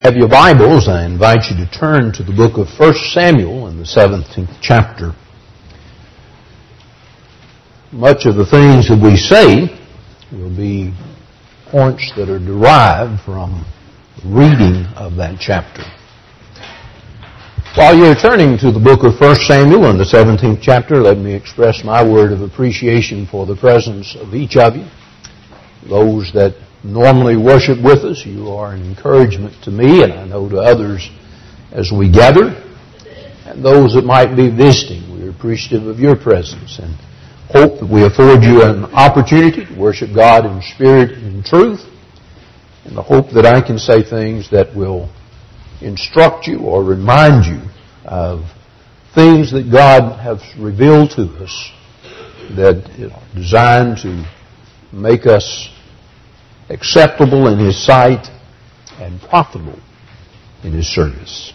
Have your Bibles, I invite you to turn to the book of 1 Samuel in the 17th chapter. Much of the things that we say will be points that are derived from reading of that chapter. While you're turning to the book of 1 Samuel in the 17th chapter, let me express my word of appreciation for the presence of each of you. Those that normally worship with us, you are an encouragement to me, and I know to others as we gather. And those that might be visiting, we're appreciative of your presence and hope that we afford you an opportunity to worship God in spirit and in truth, and the hope that I can say things that will instruct you or remind you of things that God has revealed to us that are designed to make us acceptable in His sight and profitable in His service.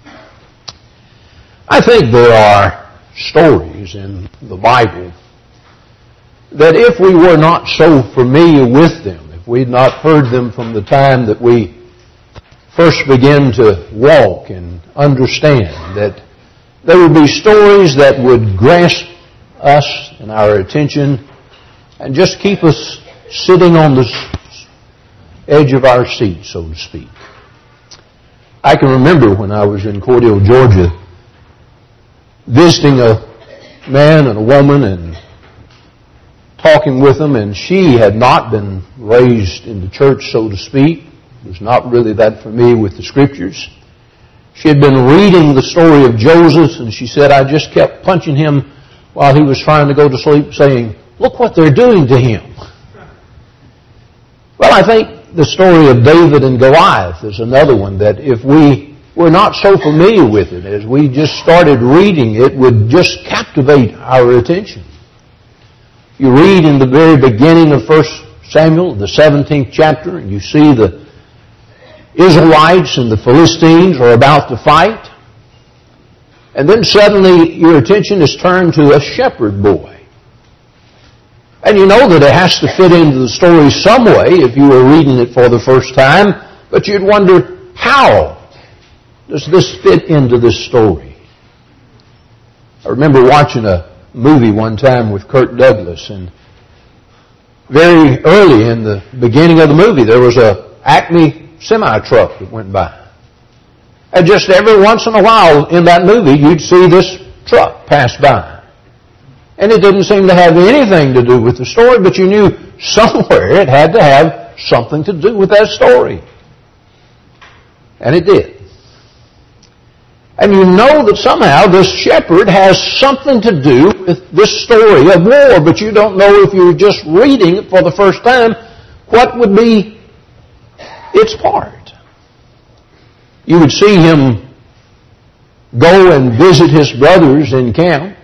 I think there are stories in the Bible that if we were not so familiar with them, if we had not heard them from the time that we first began to walk and understand, that there would be stories that would grasp us and our attention and just keep us sitting on the edge of our seat, so to speak. I can remember when I was in Cordele, Georgia, visiting a man and a woman and talking with them, and she had not been raised in the church, so to speak, was not really that familiar with the Scriptures. She had been reading the story of Joseph, and she said, I just kept punching him while he was trying to go to sleep, saying, look what they're doing to him. Well, I think the story of David and Goliath is another one that if we were not so familiar with it, as we just started reading it, would just captivate our attention. You read in the very beginning of 1 Samuel, the 17th chapter, and you see the Israelites and the Philistines are about to fight. And then suddenly your attention is turned to a shepherd boy. And you know that it has to fit into the story some way if you were reading it for the first time, but you'd wonder, how does this fit into this story? I remember watching a movie one time with Kirk Douglas, and very early in the beginning of the movie there was a Acme semi-truck that went by. And just every once in a while in that movie you'd see this truck pass by. And it didn't seem to have anything to do with the story, but you knew somewhere it had to have something to do with that story. And it did. And you know that somehow this shepherd has something to do with this story of war, but you don't know if you're just reading it for the first time what would be its part. You would see him go and visit his brothers in camp,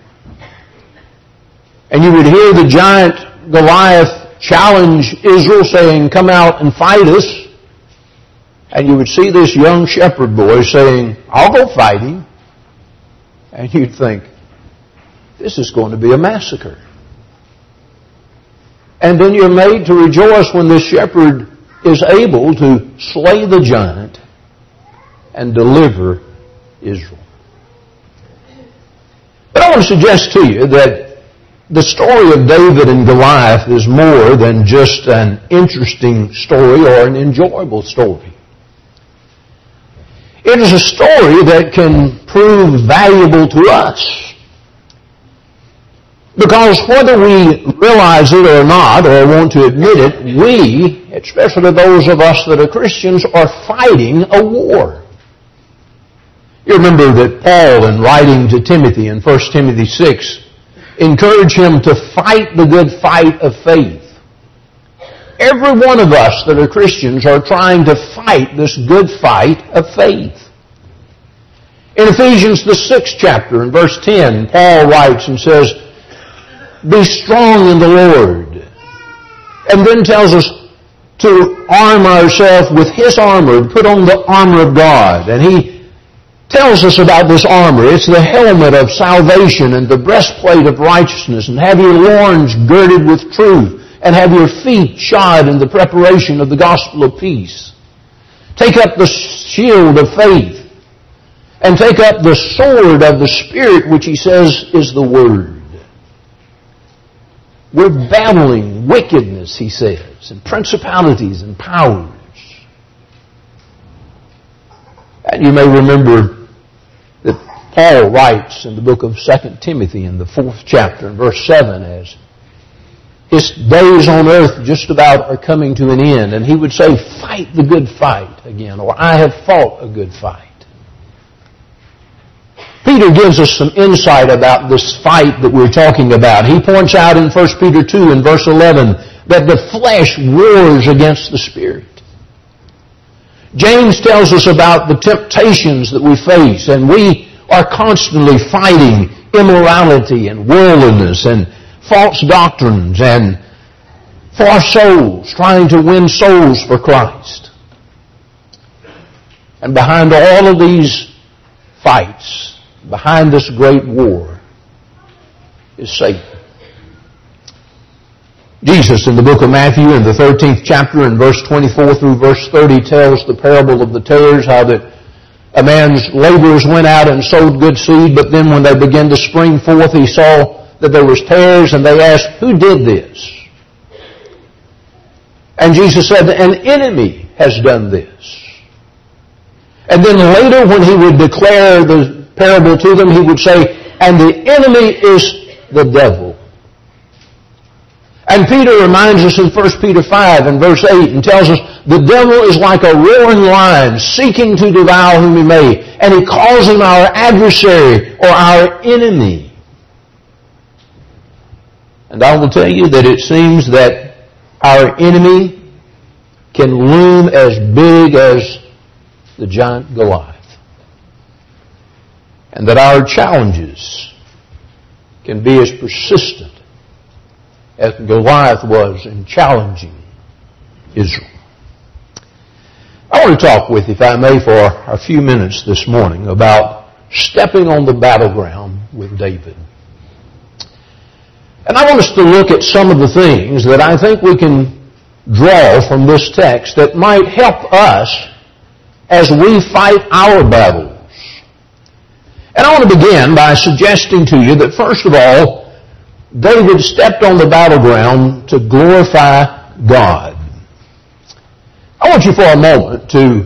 and you would hear the giant Goliath challenge Israel, saying, come out and fight us. And you would see this young shepherd boy saying, I'll go fight him. And you'd think, this is going to be a massacre. And then you're made to rejoice when this shepherd is able to slay the giant and deliver Israel. But I want to suggest to you that the story of David and Goliath is more than just an interesting story or an enjoyable story. It is a story that can prove valuable to us. Because whether we realize it or not, or want to admit it, we, especially those of us that are Christians, are fighting a war. You remember that Paul, in writing to Timothy in 1 Timothy 6, encourage him to fight the good fight of faith. Every one of us that are Christians are trying to fight this good fight of faith. In Ephesians the 6th chapter, in verse 10, Paul writes and says, be strong in the Lord. And then tells us to arm ourselves with His armor, put on the armor of God. And he tells us about this armor. It's the helmet of salvation and the breastplate of righteousness, and have your loins girded with truth, and have your feet shod in the preparation of the gospel of peace. Take up the shield of faith. And take up the sword of the Spirit, which he says is the Word. We're battling wickedness, he says, and principalities and powers. And you may remember that Paul writes in the book of 2 Timothy in the 4th chapter in verse 7 as his days on earth just about are coming to an end. And he would say, fight the good fight again, or I have fought a good fight. Peter gives us some insight about this fight that we're talking about. He points out in 1 Peter 2 in verse 11 that the flesh wars against the Spirit. James tells us about the temptations that we face, and we are constantly fighting immorality and worldliness and false doctrines and for souls, trying to win souls for Christ. And behind all of these fights, behind this great war, is Satan. Jesus in the book of Matthew in the 13th chapter in verse 24 through verse 30 tells the parable of the tares, how that a man's laborers went out and sowed good seed, but then when they began to spring forth, he saw that there was tares, and they asked, who did this? And Jesus said, an enemy has done this. And then later when he would declare the parable to them, he would say, and the enemy is the devil. And Peter reminds us in 1 Peter 5 and verse 8 and tells us, the devil is like a roaring lion seeking to devour whom he may. And he calls him our adversary or our enemy. And I will tell you that it seems that our enemy can loom as big as the giant Goliath. And that our challenges can be as persistent as Goliath was in challenging Israel. I want to talk with you, if I may, for a few minutes this morning about stepping on the battleground with David. And I want us to look at some of the things that I think we can draw from this text that might help us as we fight our battles. And I want to begin by suggesting to you that, first of all, David stepped on the battleground to glorify God. I want you for a moment to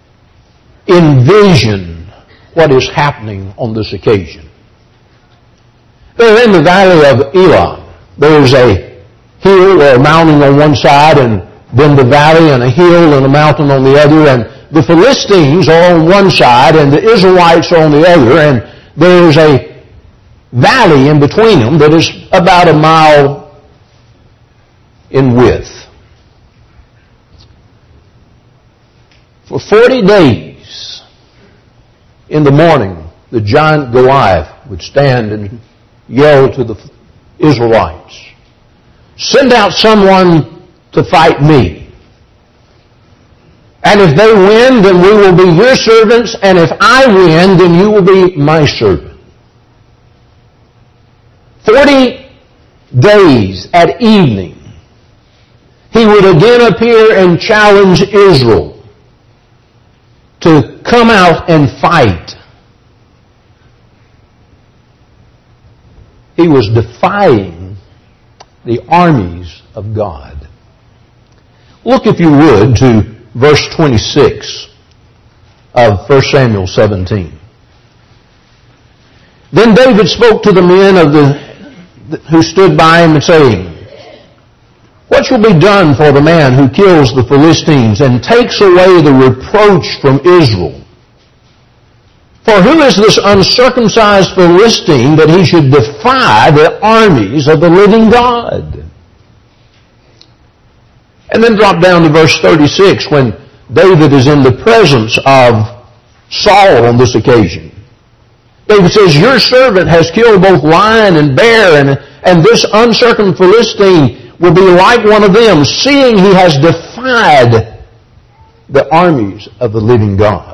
envision what is happening on this occasion. They're in the valley of Elah. There's a hill or a mountain on one side, and then the valley and a hill and a mountain on the other, and the Philistines are on one side and the Israelites are on the other, and there's a valley in between them that is about a mile in width. For 40 days in the morning, the giant Goliath would stand and yell to the Israelites, send out someone to fight me. And if they win, then we will be your servants, and if I win, then you will be my servant. 40 days at evening, he would again appear and challenge Israel to come out and fight. He was defying the armies of God. Look, if you would, to verse 26 of 1 Samuel 17. Then David spoke to the men who stood by him, saying, what shall be done for the man who kills the Philistines and takes away the reproach from Israel? For who is this uncircumcised Philistine that he should defy the armies of the living God? And then drop down to verse 36 when David is in the presence of Saul on this occasion. David says, your servant has killed both lion and bear, and this uncircumcised Philistine will be like one of them, seeing he has defied the armies of the living God.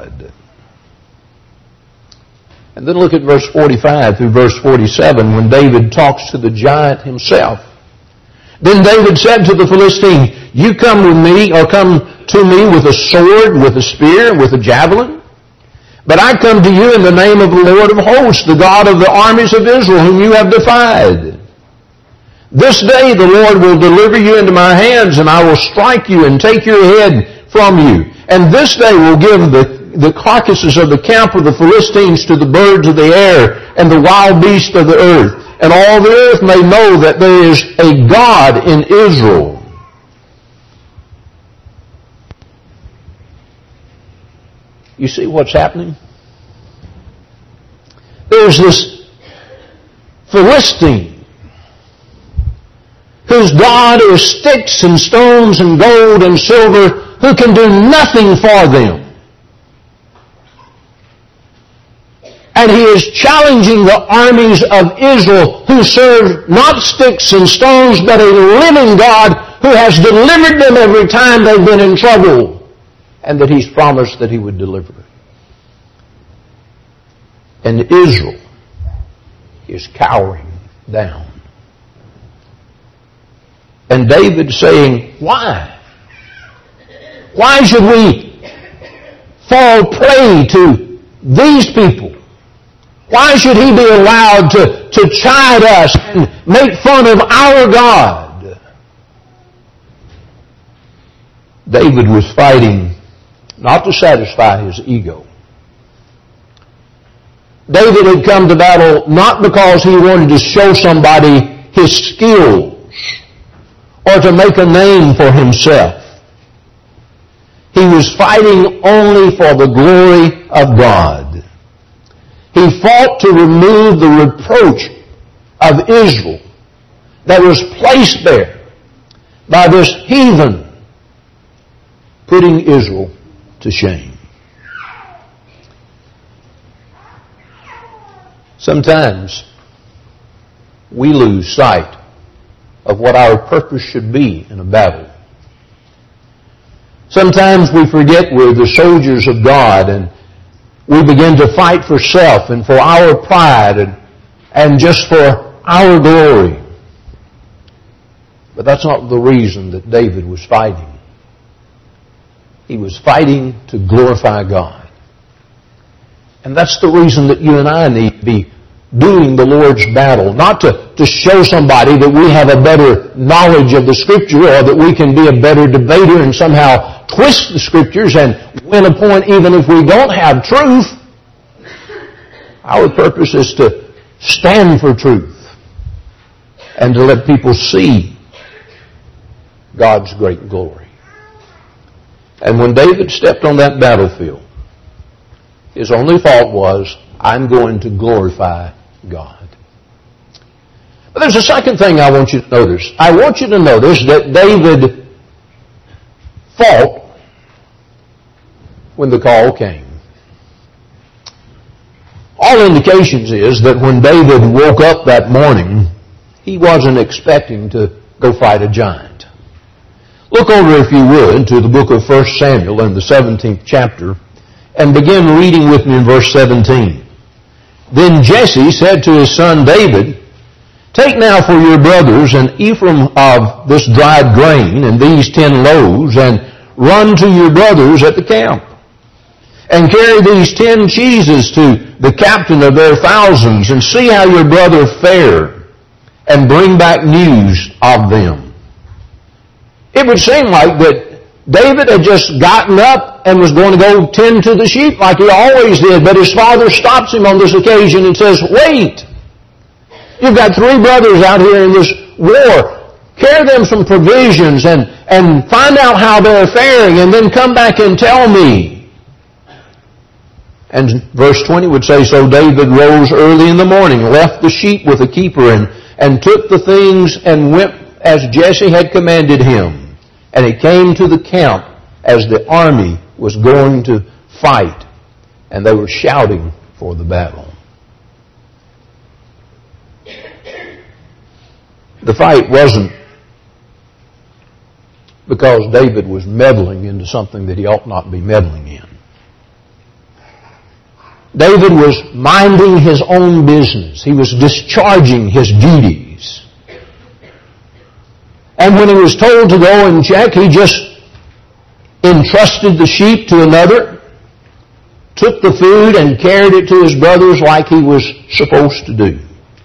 And then look at verse 45 through verse 47 when David talks to the giant himself. Then David said to the Philistine, You come with me, or come to me with a sword, with a spear, with a javelin. But I come to you in the name of the Lord of hosts, the God of the armies of Israel, whom you have defied. This day the Lord will deliver you into my hands, and I will strike you and take your head from you. And this day will give the carcasses of the camp of the Philistines to the birds of the air and the wild beasts of the earth. And all the earth may know that there is a God in Israel. You see what's happening? There's this Philistine whose God is sticks and stones and gold and silver, who can do nothing for them. And he is challenging the armies of Israel, who serve not sticks and stones, but a living God who has delivered them every time they've been in trouble, and that he's promised that he would deliver. And Israel is cowering down. And David saying, why? Why should we fall prey to these people? Why should he be allowed to chide us and make fun of our God? David was fighting not to satisfy his ego. David had come to battle not because he wanted to show somebody his skills or to make a name for himself. He was fighting only for the glory of God. He fought to remove the reproach of Israel that was placed there by this heathen, putting Israel to shame. Sometimes we lose sight of what our purpose should be in a battle. Sometimes we forget we're the soldiers of God, and we begin to fight for self and for our pride and just for our glory. But that's not the reason that David was fighting. He was fighting to glorify God. And that's the reason that you and I need to be doing the Lord's battle. Not to show somebody that we have a better knowledge of the Scripture, or that we can be a better debater and somehow twist the Scriptures and win a point even if we don't have truth. Our purpose is to stand for truth and to let people see God's great glory. And when David stepped on that battlefield, his only thought was, I'm going to glorify God. But there's a second thing I want you to notice. I want you to notice that David fought when the call came. All indications is that when David woke up that morning, he wasn't expecting to go fight a giant. Look over, if you would, to the book of 1 Samuel in the 17th chapter, and begin reading with me in verse 17. Then Jesse said to his son David, Take now for your brothers an ephah of this dried grain and these 10 loaves, and run to your brothers at the camp. And carry these 10 cheeses to the captain of their thousands, and see how your brother fared, and bring back news of them. It would seem like that David had just gotten up and was going to go tend to the sheep like he always did, but his father stops him on this occasion and says, Wait! You've got 3 brothers out here in this war. Carry them some provisions and find out how they're faring, and then come back and tell me. And verse 20 would say, So David rose early in the morning, left the sheep with the keeper, and took the things and went as Jesse had commanded him. And he came to the camp as the army was going to fight, and they were shouting for the battle. The fight wasn't because David was meddling into something that he ought not be meddling in. David was minding his own business. He was discharging his duties. And when he was told to go and check, he just entrusted the sheep to another, took the food and carried it to his brothers like he was supposed to do.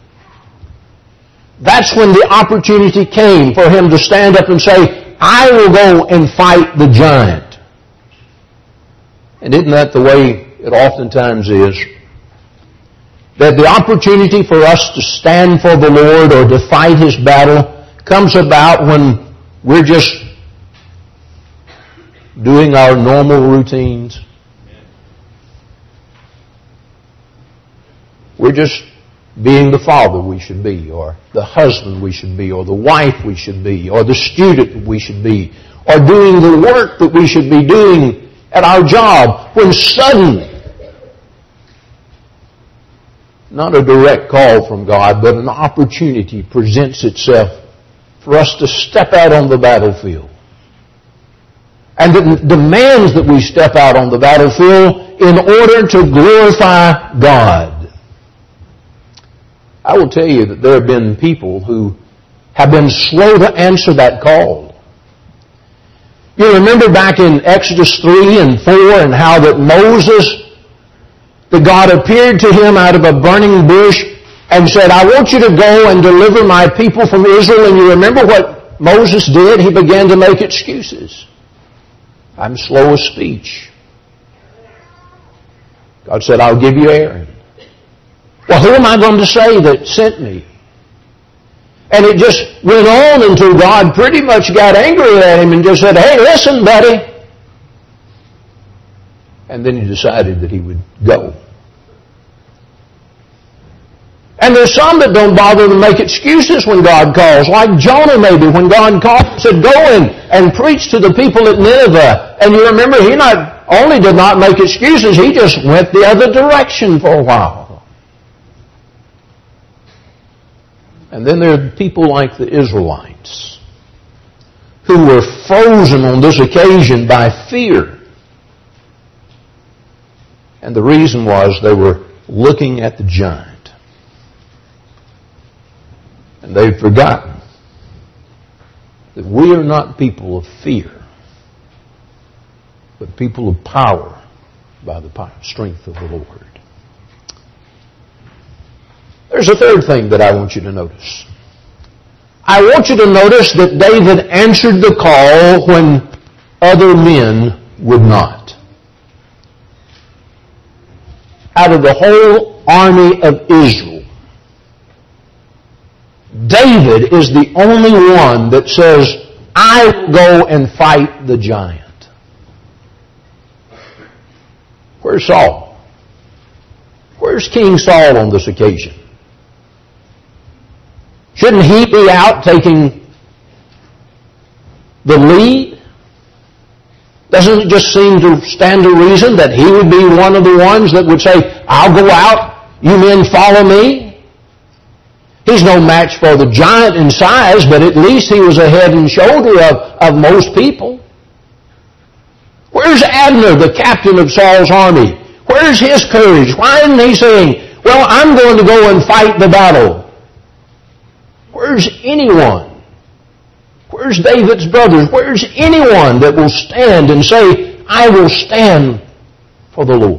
That's when the opportunity came for him to stand up and say, I will go and fight the giant. And isn't that the way it oftentimes is? That the opportunity for us to stand for the Lord or to fight His battle comes about when we're just doing our normal routines. We're just being the father we should be, or the husband we should be, or the wife we should be, or the student we should be, or doing the work that we should be doing at our job, when suddenly, not a direct call from God, but an opportunity presents itself for us to step out on the battlefield. And it demands that we step out on the battlefield in order to glorify God. I will tell you that there have been people who have been slow to answer that call. You remember back in Exodus 3 and 4 and how that Moses, that God appeared to him out of a burning bush and said, I want you to go and deliver my people from Israel. And you remember what Moses did? He began to make excuses. I'm slow of speech. God said, I'll give you Aaron. Well, who am I going to say that sent me? And it just went on until God pretty much got angry at him and just said, hey, listen, buddy. And then he decided that he would go. And there's some that don't bother to make excuses when God calls, like Jonah maybe, when God called and said, go in and preach to the people at Nineveh. And you remember, he not only did not make excuses, he just went the other direction for a while. And then there are people like the Israelites who were frozen on this occasion by fear. And the reason was they were looking at the giant. And they've forgotten that we are not people of fear, but people of power by the strength of the Lord. There's a third thing that I want you to notice. I want you to notice that David answered the call when other men would not. Out of the whole army of Israel, David is the only one that says, I will go and fight the giant. Where's Saul? Where's King Saul on this occasion? Shouldn't he be out taking the lead? Doesn't it just seem to stand to reason that he would be one of the ones that would say, I'll go out, you men follow me? He's no match for the giant in size, but at least he was a head and shoulder of most people. Where's Abner, the captain of Saul's army? Where's his courage? Why isn't he saying, well, I'm going to go and fight the battle? Where's anyone? Where's David's brothers? Where's anyone that will stand and say, I will stand for the Lord?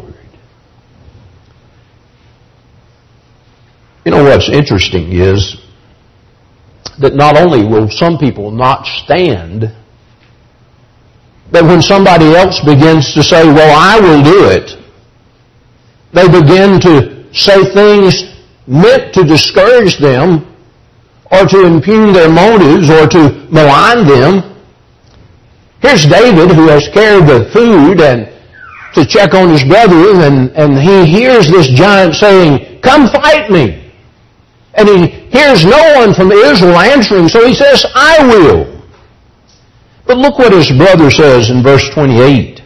You know what's interesting is that not only will some people not stand, but when somebody else begins to say, well, I will do it, they begin to say things meant to discourage them or to impugn their motives or to malign them. Here's David who has carried the food and to check on his brethren, and he hears this giant saying, come fight me. And he hears no one from Israel answering, so he says, I will. But look what his brother says in verse 28.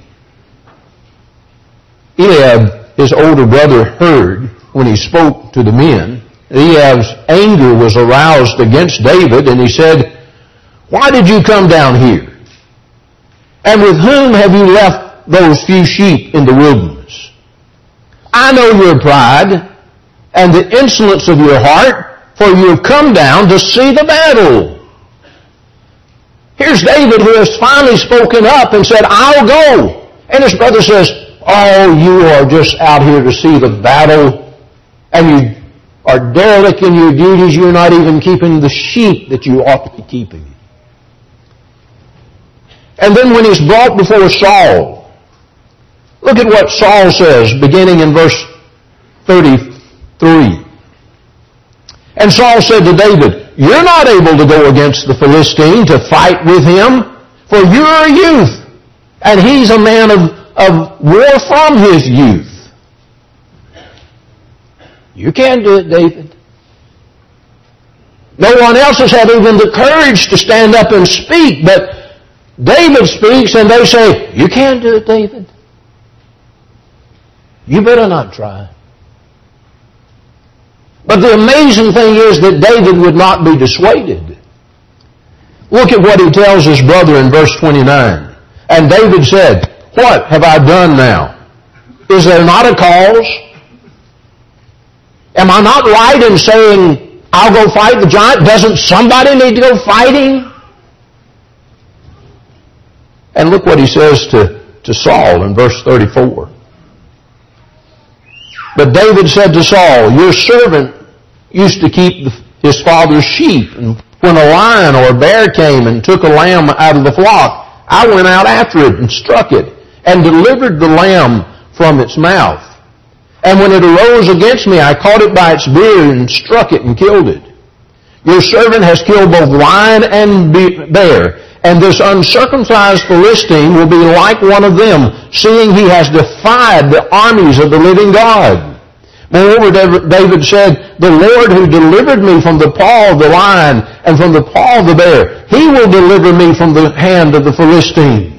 Eliab, his older brother, heard when he spoke to the men. Eliab's anger was aroused against David, and he said, why did you come down here? And with whom have you left those few sheep in the wilderness? I know your pride and the insolence of your heart, for you have come down to see the battle. Here's David who has finally spoken up and said, I'll go. And his brother says, oh, you are just out here to see the battle, and you are derelict in your duties. You're not even keeping the sheep that you ought to be keeping. And then when he's brought before Saul, look at what Saul says, beginning in verse 33. And Saul said to David, you're not able to go against the Philistine to fight with him, for you're a youth, and he's a man of war from his youth. You can't do it, David. No one else has had even the courage to stand up and speak, but David speaks and they say, you can't do it, David. You better not try. But the amazing thing is that David would not be dissuaded. Look at what he tells his brother in verse 29. And David said, what have I done now? Is there not a cause? Am I not right in saying, I'll go fight the giant? Doesn't somebody need to go fighting? And look what he says to Saul in verse 34. But David said to Saul, your servant used to keep his father's sheep, and when a lion or a bear came and took a lamb out of the flock, I went out after it and struck it, and delivered the lamb from its mouth. And when it arose against me, I caught it by its beard and struck it and killed it. Your servant has killed both lion and bear, and this uncircumcised Philistine will be like one of them, seeing he has defied the armies of the living God. Moreover, David said, the Lord who delivered me from the paw of the lion and from the paw of the bear, he will deliver me from the hand of the Philistines.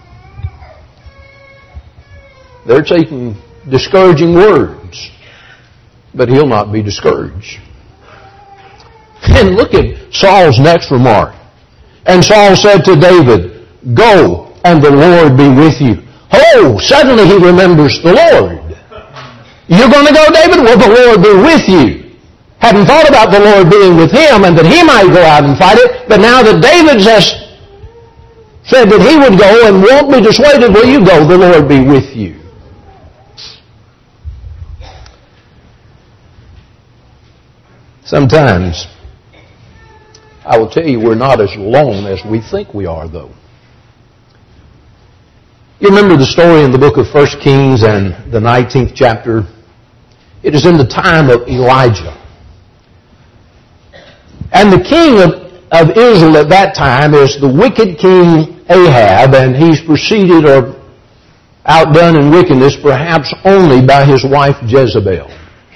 They're taking discouraging words, but he'll not be discouraged. And look at Saul's next remark. And Saul said to David, go, and the Lord be with you. Oh, suddenly he remembers the Lord. You're going to go, David? Well, the Lord be with you. Hadn't thought about the Lord being with him and that he might go out and fight it, but now that David has said that he would go and won't be dissuaded, well, you go, the Lord be with you. Sometimes, I will tell you, we're not as alone as we think we are, though. You remember the story in the book of 1 Kings and the 19th chapter? It is in the time of Elijah. And the king of Israel at that time is the wicked king Ahab, and he's preceded or outdone in wickedness perhaps only by his wife Jezebel.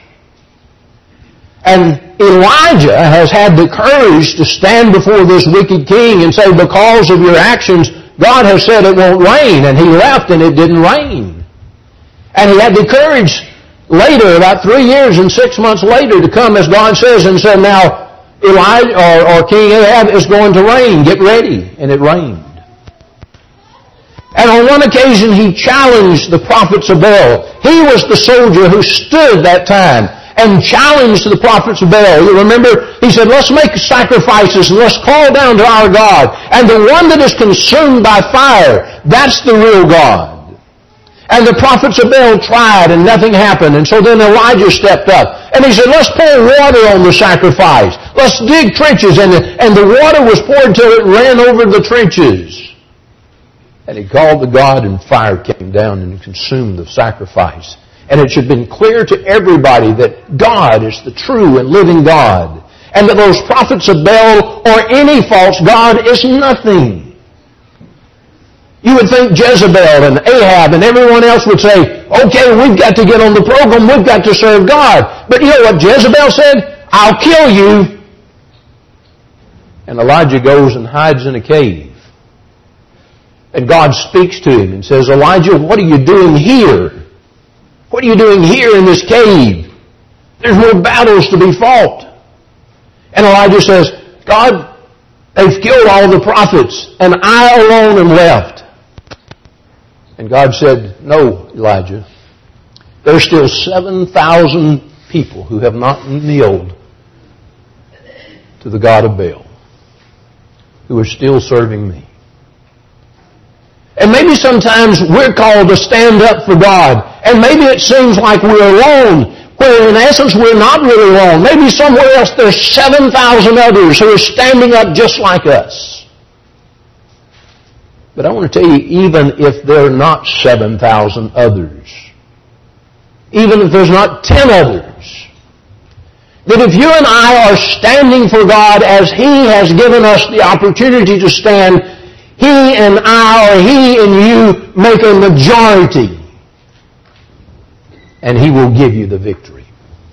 And Elijah has had the courage to stand before this wicked king and say, because of your actions, God has said it won't rain. And he left and it didn't rain. And he had the courage later, about 3 years and 6 months later, to come as God says and said, now Elijah or King Ahab is going to rain. Get ready. And it rained. And on one occasion he challenged the prophets of Baal. He was the soldier who stood that time and challenged the prophets of Baal. You remember, he said, let's make sacrifices and let's call down to our God. And the one that is consumed by fire, that's the real God. And the prophets of Baal tried and nothing happened. And so then Elijah stepped up. And he said, let's pour water on the sacrifice. Let's dig trenches. And the water was poured till it ran over the trenches. And he called the God, and fire came down and consumed the sacrifice. And it should have been clear to everybody that God is the true and living God. And that those prophets of Baal or any false god is nothing. You would think Jezebel and Ahab and everyone else would say, okay, we've got to get on the program, we've got to serve God. But you know what Jezebel said? I'll kill you. And Elijah goes and hides in a cave. And God speaks to him and says, Elijah, what are you doing here? What are you doing here in this cave? There's more battles to be fought. And Elijah says, God, they've killed all the prophets, and I alone am left. And God said, no, Elijah. There's still 7,000 people who have not kneeled to the God of Baal. who are still serving me. And maybe sometimes we're called to stand up for God. And maybe it seems like we're alone, where in essence we're not really alone. Maybe somewhere else there's 7,000 others who are standing up just like us. But I want to tell you, even if there are not 7,000 others, even if there's not 10 others, that if you and I are standing for God as He has given us the opportunity to stand, He and I, or He and you, make a majority. And He will give you the victory.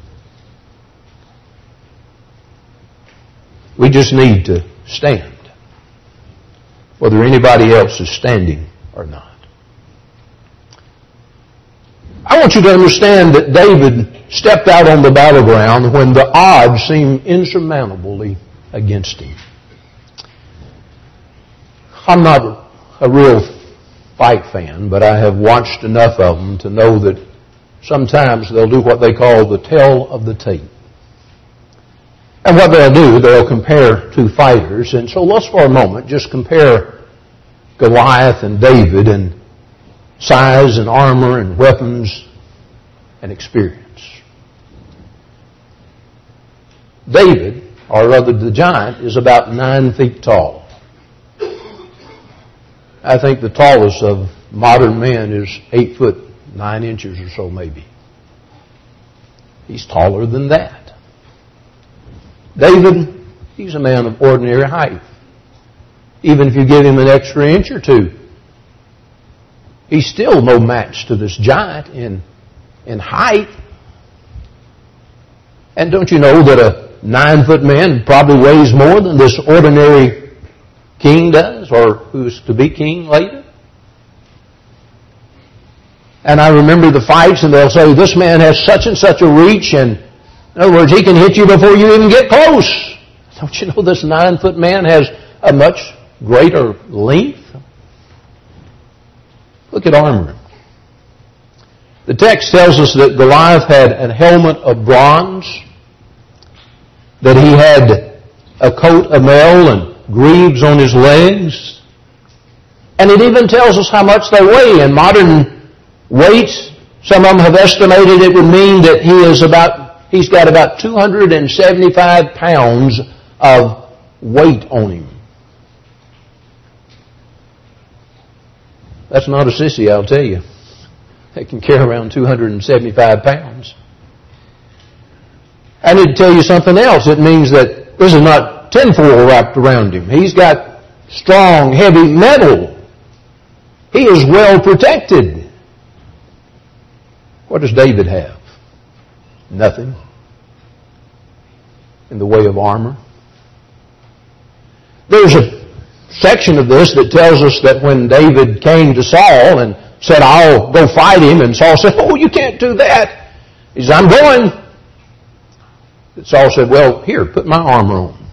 We just need to stand, whether anybody else is standing or not. I want you to understand that David stepped out on the battleground when the odds seemed insurmountably against him. I'm not a real fight fan, but I have watched enough of them to know that sometimes they'll do what they call the tale of the tape. And what they'll do, they'll compare two fighters. And so let's for a moment just compare Goliath and David in size and armor and weapons and experience. David, or rather the giant, is about 9 feet tall. I think the tallest of modern men is 8 foot 9 inches or so maybe. He's taller than that. David, he's a man of ordinary height. Even if you give him an extra inch or two, he's still no match to this giant in height. And don't you know that a 9-foot man probably weighs more than this ordinary king does, or who's to be king later? And I remember the fights, and they'll say, this man has such and such a reach, and in other words, he can hit you before you even get close. Don't you know this 9-foot man has a much greater length? Look at armor. The text tells us that Goliath had a helmet of bronze, that he had a coat of mail and greaves on his legs. And it even tells us how much they weigh. In modern weights, some of them have estimated it would mean that he's got about 275 pounds of weight on him. That's not a sissy, I'll tell you. They can carry around 275 pounds. I need to tell you something else. It means that this is not tinfoil wrapped around him. He's got strong, heavy metal. He is well protected. What does David have? Nothing in the way of armor. There's a section of this that tells us that when David came to Saul and said, I'll go fight him, and Saul said, oh, you can't do that. He said, I'm going. And Saul said, well, here, put my armor on.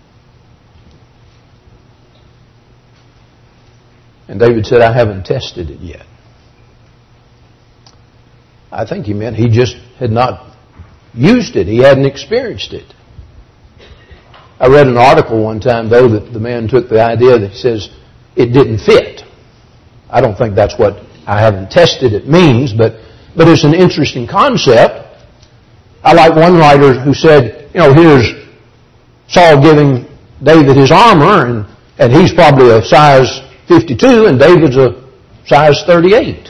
And David said, I haven't tested it yet. I think he meant he just had not used it. He hadn't experienced it. I read an article one time, though, that the man took the idea that he says it didn't fit. I don't think that's what I haven't tested it means, but it's an interesting concept. I like one writer who said, here's Saul giving David his armor, and he's probably a size 52, and David's a size 38.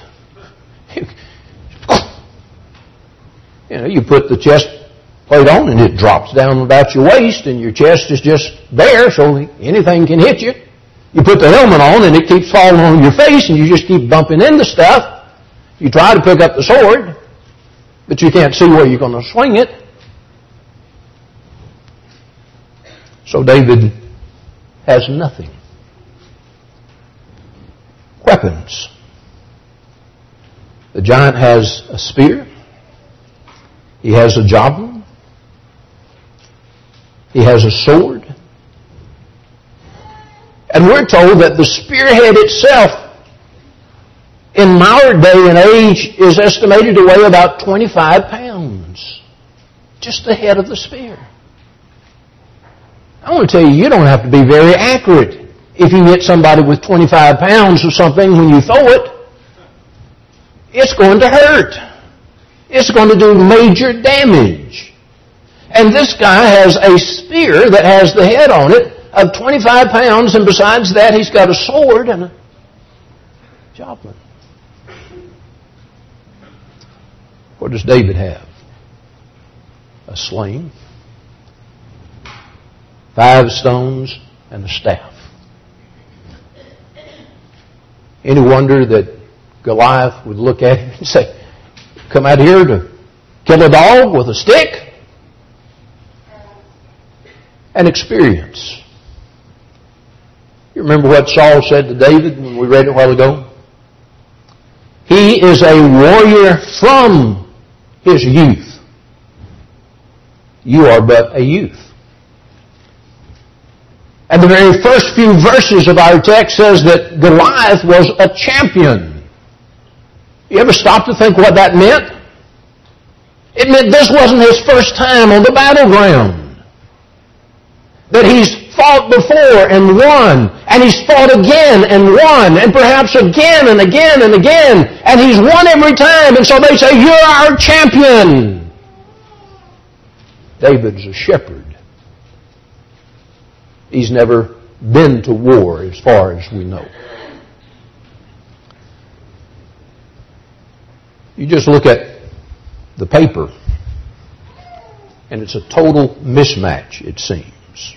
You put the chest plate on, and it drops down about your waist, and your chest is just there, so anything can hit you. You put the helmet on, and it keeps falling on your face, and you just keep bumping into stuff. You try to pick up the sword, but you can't see where you're going to swing it. So David has nothing. Weapons. The giant has a spear. He has a javelin. He has a sword. And we're told that the spearhead itself, in our day and age, is estimated to weigh about 25 pounds. Just the head of the spear. I want to tell you, you don't have to be very accurate if you hit somebody with 25 pounds of something when you throw it. It's going to hurt. It's going to do major damage. And this guy has a spear that has the head on it of 25 pounds, and besides that, he's got a sword and a javelin. What does David have? A sling, 5 stones, and a staff. Any wonder that Goliath would look at him and say, come out here to kill a dog with a stick? An experience. You remember what Saul said to David when we read it a while ago? He is a warrior from his youth. You are but a youth. And the very first few verses of our text says that Goliath was a champion. You ever stop to think what that meant? It meant this wasn't his first time on the battleground. That he's fought before and won, and he's fought again and won, and perhaps again and again and again, and he's won every time, and so they say, you're our champion. David's a shepherd. He's never been to war as far as we know. You just look at the paper, and it's a total mismatch, it seems.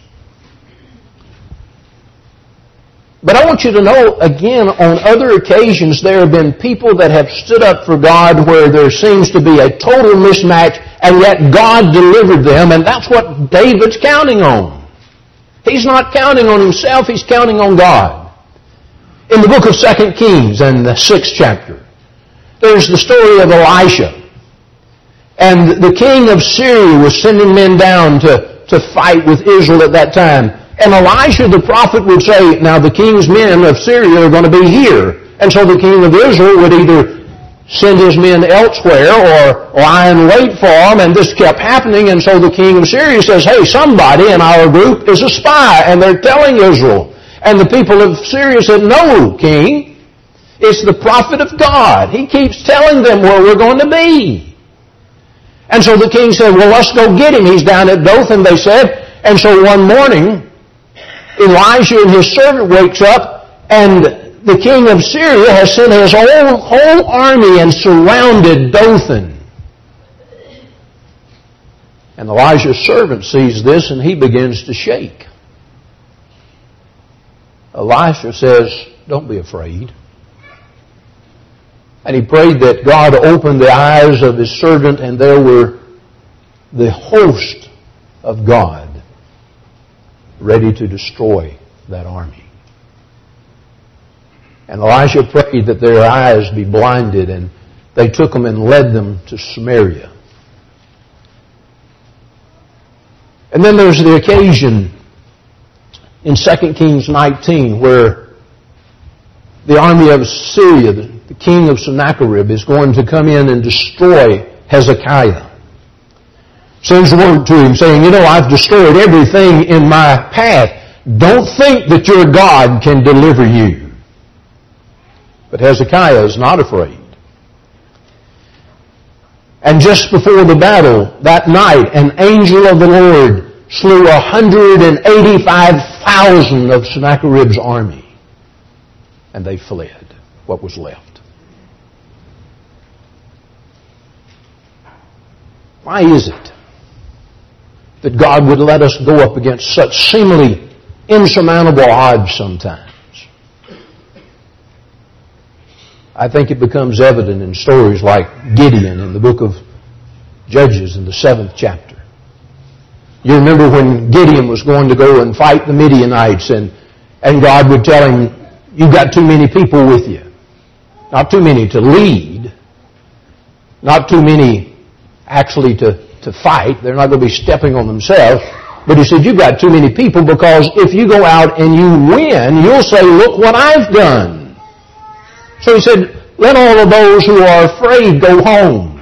But I want you to know, again, on other occasions, there have been people that have stood up for God where there seems to be a total mismatch, and yet God delivered them, and that's what David's counting on. He's not counting on himself, he's counting on God. In the book of 2 Kings, and the 6th chapter, there's the story of Elisha. And the king of Syria was sending men down to fight with Israel at that time. And Elisha the prophet would say, now the king's men of Syria are going to be here. And so the king of Israel would either send his men elsewhere or lie in wait for them, and this kept happening. And so the king of Syria says, hey, somebody in our group is a spy, and they're telling Israel. And the people of Syria said, no, king, it's the prophet of God. He keeps telling them where we're going to be. And so the king said, well, let's go get him. He's down at Dothan, they said. And so one morning, Elijah and his servant wakes up, and the king of Syria has sent his whole army and surrounded Dothan. And Elijah's servant sees this, and he begins to shake. Elisha says, don't be afraid. And he prayed that God opened the eyes of his servant, and there were the host of God ready to destroy that army. And Elisha prayed that their eyes be blinded, and they took them and led them to Samaria. And then there's the occasion in 2 Kings 19 where the army of Syria, the king of Sennacherib, is going to come in and destroy Hezekiah. Sends word to him saying, I've destroyed everything in my path. Don't think that your God can deliver you. But Hezekiah is not afraid. And just before the battle, that night, an angel of the Lord slew 185,000 of Sennacherib's army. And they fled, what was left. Why is it that God would let us go up against such seemingly insurmountable odds sometimes? I think it becomes evident in stories like Gideon in the book of Judges in the 7th chapter. You remember when Gideon was going to go and fight the Midianites, and God would tell him, you've got too many people with you. Not too many to lead. Not too many actually to fight. They're not going to be stepping on themselves. But he said, you've got too many people, because if you go out and you win, you'll say, look what I've done. So he said, let all of those who are afraid go home.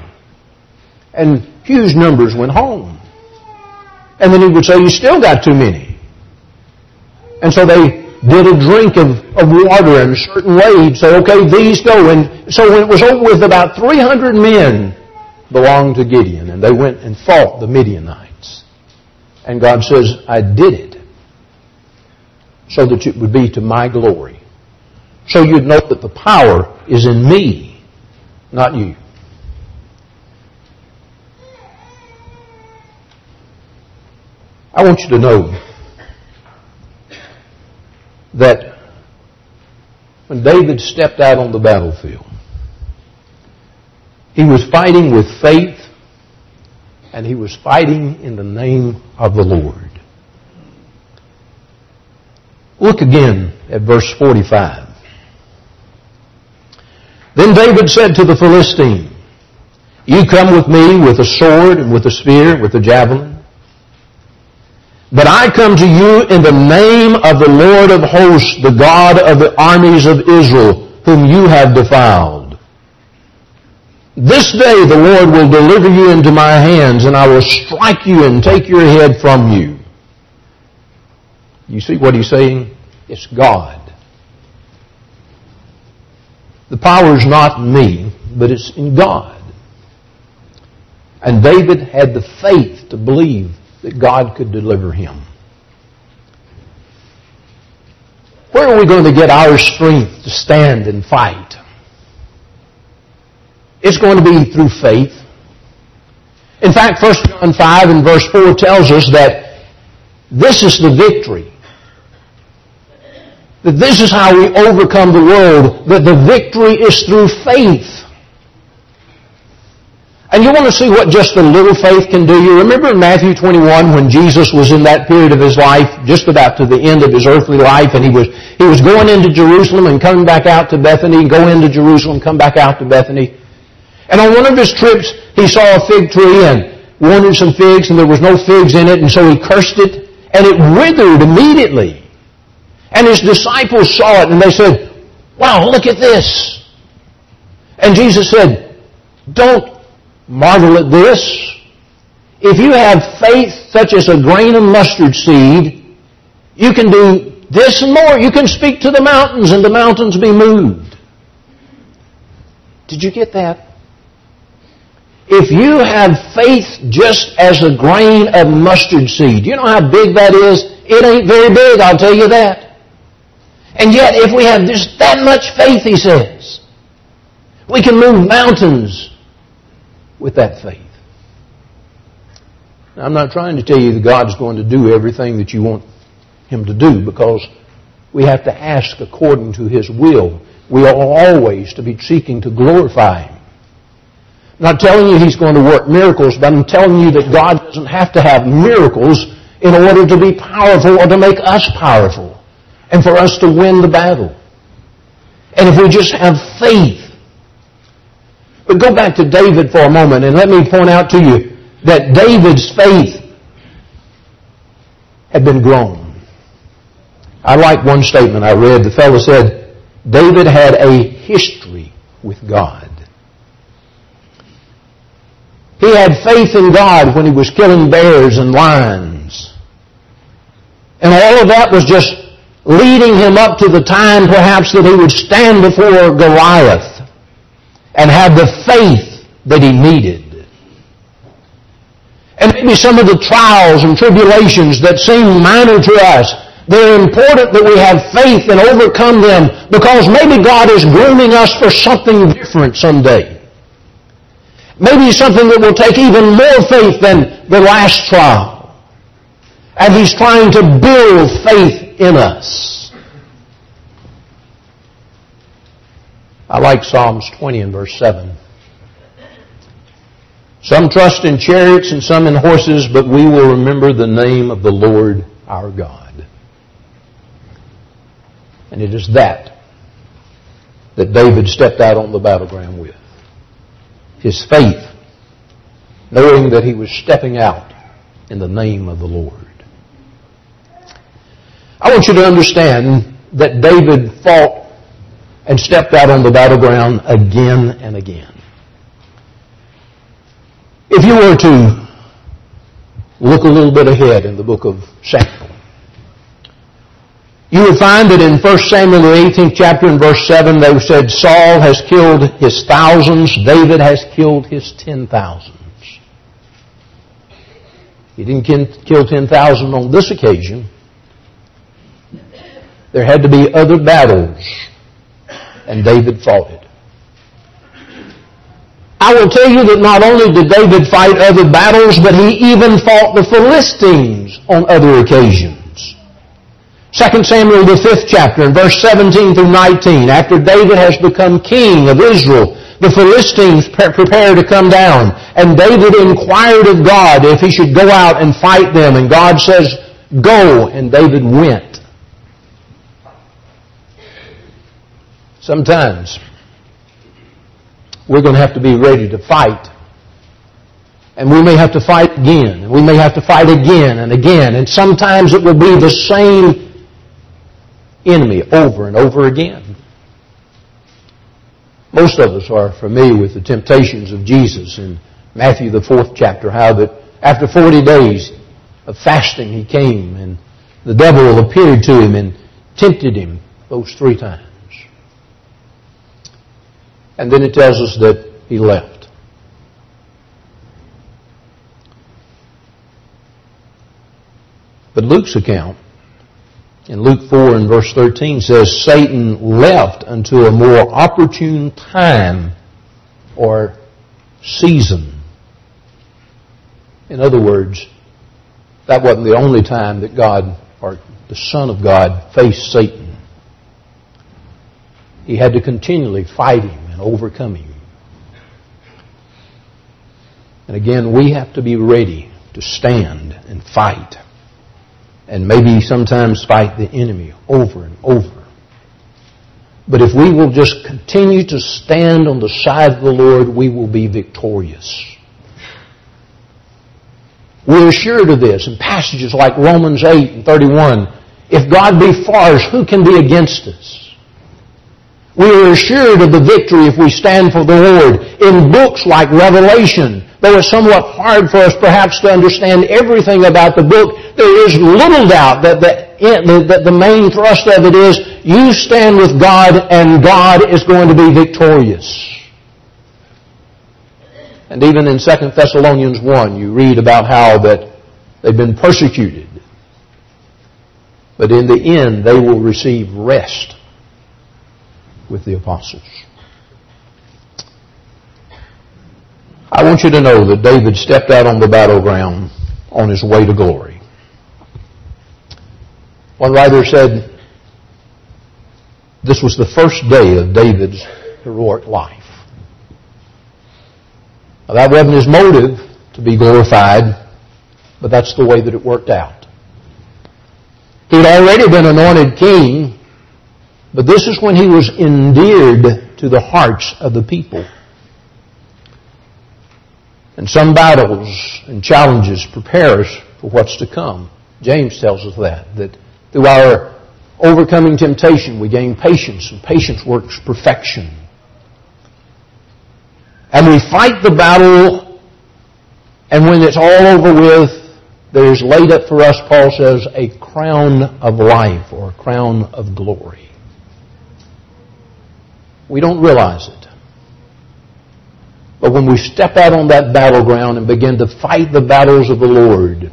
And huge numbers went home. And then he would say, you still got too many. And so they did a drink of water in a certain way. He'd say, okay, these go. And so when it was over with, about 300 men belonged to Gideon, and they went and fought the Midianites. And God says, I did it so that it would be to my glory. So you'd know that the power is in me, not you. I want you to know that when David stepped out on the battlefield, he was fighting with faith, and he was fighting in the name of the Lord. Look again at verse 45. Then David said to the Philistine, you come with me with a sword and with a spear and with a javelin. But I come to you in the name of the Lord of hosts, the God of the armies of Israel, whom you have defiled. This day the Lord will deliver you into my hands, and I will strike you and take your head from you. You see what he's saying? It's God. The power is not in me, but it's in God. And David had the faith to believe that God could deliver him. Where are we going to get our strength to stand and fight? It's going to be through faith. In fact, 1 John 5 and verse 4 tells us that this is the victory. That this is how we overcome the world. That the victory is through faith. And you want to see what just a little faith can do? You remember in Matthew 21 when Jesus was in that period of his life, just about to the end of his earthly life, and he was going into Jerusalem and coming back out to Bethany, and go into Jerusalem, come back out to Bethany. And on one of his trips, he saw a fig tree and wanted some figs, and there was no figs in it, and so he cursed it, and it withered immediately. And his disciples saw it, and they said, wow, look at this. And Jesus said, don't marvel at this. If you have faith such as a grain of mustard seed, you can do this and more. You can speak to the mountains and the mountains be moved. Did you get that? If you have faith just as a grain of mustard seed, you know how big that is? It ain't very big, I'll tell you that. And yet, if we have just that much faith, he says, we can move mountains with that faith. Now, I'm not trying to tell you that God's going to do everything that you want Him to do, because we have to ask according to His will. We are always to be seeking to glorify Him. I'm not telling you He's going to work miracles, but I'm telling you that God doesn't have to have miracles in order to be powerful or to make us powerful and for us to win the battle. And if we just have faith. But go back to David for a moment and let me point out to you that David's faith had been grown. I like one statement I read. The fellow said, David had a history with God. He had faith in God when he was killing bears and lions. And all of that was just leading him up to the time perhaps that he would stand before Goliath and have the faith that he needed. And maybe some of the trials and tribulations that seem minor to us, they're important that we have faith and overcome them, because maybe God is grooming us for something different someday. Maybe something that will take even more faith than the last trial. And He's trying to build faith in us. I like Psalms 20 and verse 7. Some trust in chariots and some in horses, but we will remember the name of the Lord our God. And it is that David stepped out on the battleground with. His faith, knowing that he was stepping out in the name of the Lord. I want you to understand that David fought and stepped out on the battleground again and again. If you were to look a little bit ahead in the book of Samuel, would find that in 1 Samuel the 18th chapter and verse 7, they said, Saul has killed his thousands, David has killed his 10,000s. He didn't kill 10,000 on this occasion. There had to be other battles, and David fought it. I will tell you that not only did David fight other battles, but he even fought the Philistines on other occasions. 2 Samuel the 5th chapter, and verse 17 through 19, after David has become king of Israel, the Philistines prepare to come down, and David inquired of God if he should go out and fight them, and God says, go, and David went. Sometimes we're going to have to be ready to fight. And we may have to fight again. And we may have to fight again and again. And sometimes it will be the same enemy over and over again. Most of us are familiar with the temptations of Jesus in Matthew the 4th chapter, how that after 40 days of fasting he came and the devil appeared to him and tempted him those 3 times. And then it tells us that he left. But Luke's account, in Luke 4 and verse 13, says, Satan left until a more opportune time or season. In other words, that wasn't the only time that God, or the Son of God, faced Satan. He had to continually fight him and overcome him. And again, we have to be ready to stand and fight. And maybe sometimes fight the enemy over and over. But if we will just continue to stand on the side of the Lord, we will be victorious. We're assured of this in passages like Romans 8 and 31. If God be for us, who can be against us? We are assured of the victory if we stand for the Lord. In books like Revelation, though it's somewhat hard for us perhaps to understand everything about the book, there is little doubt that the main thrust of it is you stand with God and God is going to be victorious. And even in 2 Thessalonians 1, you read about how that they've been persecuted. But in the end, they will receive rest with the apostles. I want you to know that David stepped out on the battleground on his way to glory. One writer said this was the first day of David's heroic life. Now, that wasn't his motive to be glorified, but that's the way that it worked out. He'd already been anointed king, but this is when he was endeared to the hearts of the people. And some battles and challenges prepare us for what's to come. James tells us that through our overcoming temptation, we gain patience, and patience works perfection. And we fight the battle, and when it's all over with, there is laid up for us, Paul says, a crown of life or a crown of glory. We don't realize it. But when we step out on that battleground and begin to fight the battles of the Lord,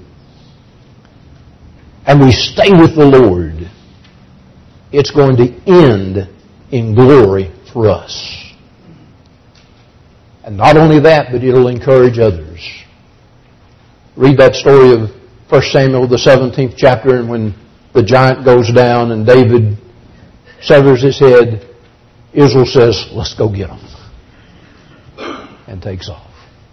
and we stay with the Lord, it's going to end in glory for us. And not only that, but it'll encourage others. Read that story of 1 Samuel, the 17th chapter, and when the giant goes down and David severs his head, Israel says, let's go get him. And takes off.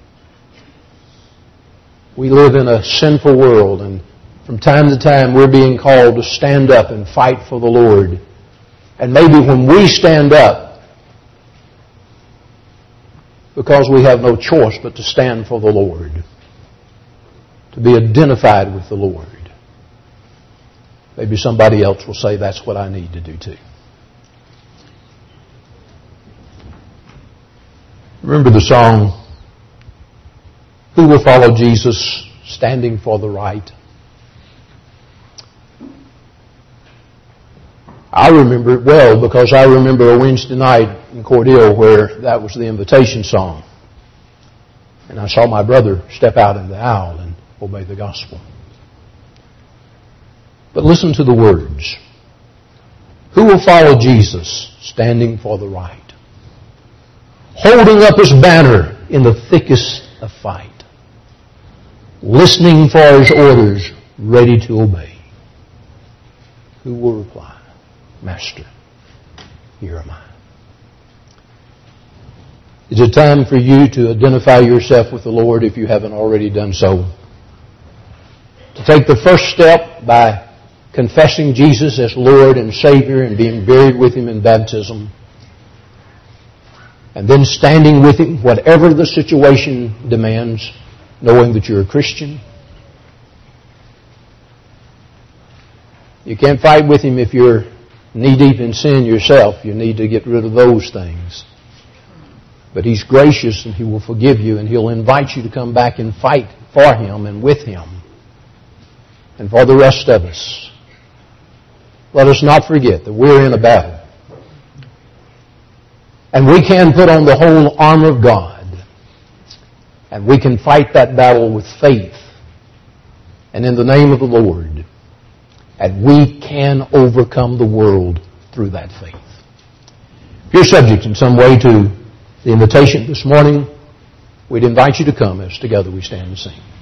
We live in a sinful world, and from time to time we're being called to stand up and fight for the Lord. And maybe when we stand up, because we have no choice but to stand for the Lord, to be identified with the Lord, maybe somebody else will say, that's what I need to do too. Remember the song, Who Will Follow Jesus, Standing for the Right? I remember it well because I remember a Wednesday night in Cordele where that was the invitation song. And I saw my brother step out in the aisle and obey the gospel. But listen to the words. Who will follow Jesus standing for the right? Holding up his banner in the thickest of fight. Listening for his orders, ready to obey. Who will reply? Master, here am I. Is it time for you to identify yourself with the Lord if you haven't already done so? To take the first step by confessing Jesus as Lord and Savior and being buried with Him in baptism. And then standing with Him, whatever the situation demands, knowing that you're a Christian. You can't fight with Him if you're knee-deep in sin yourself. You need to get rid of those things. But He's gracious and He will forgive you and He'll invite you to come back and fight for Him and with Him. And for the rest of us, let us not forget that we're in a battle. And we can put on the whole armor of God. And we can fight that battle with faith and in the name of the Lord. And we can overcome the world through that faith. If you're subject in some way to the invitation this morning, we'd invite you to come as together we stand and sing.